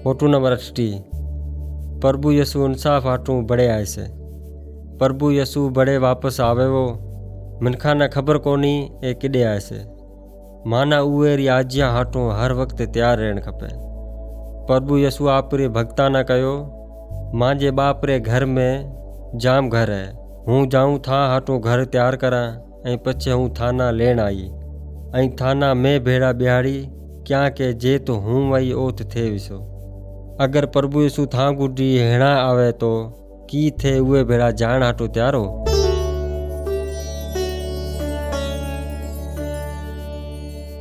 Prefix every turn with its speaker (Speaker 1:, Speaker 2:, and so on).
Speaker 1: Photo number 8। प्रभु यसु इंसाफ हाटू बड़े आए से। प्रभु यसु बड़े वापस आवे वो मिनखा ने खबर कोनी ए किडे आए से। माना उए री आज्ञा हाटू हर वक्त तैयार रहन खपे। प्रभु यसु आप रे भक्ता ने कहो, मांजे बाप रे घर में जाम घर है, हूँ जाऊँ था हाटू घर तैयार करा ऐं पछे हूँ थाना लेन आई ऐं थाना में भेड़ा बिहाड़ी क्या के जे तो हूँ वही ओत थे विसो। अगर प्रभु यसु था गुडी हेणा आवे तो की थे उए भेड़ा जान हाटू तैयार हो।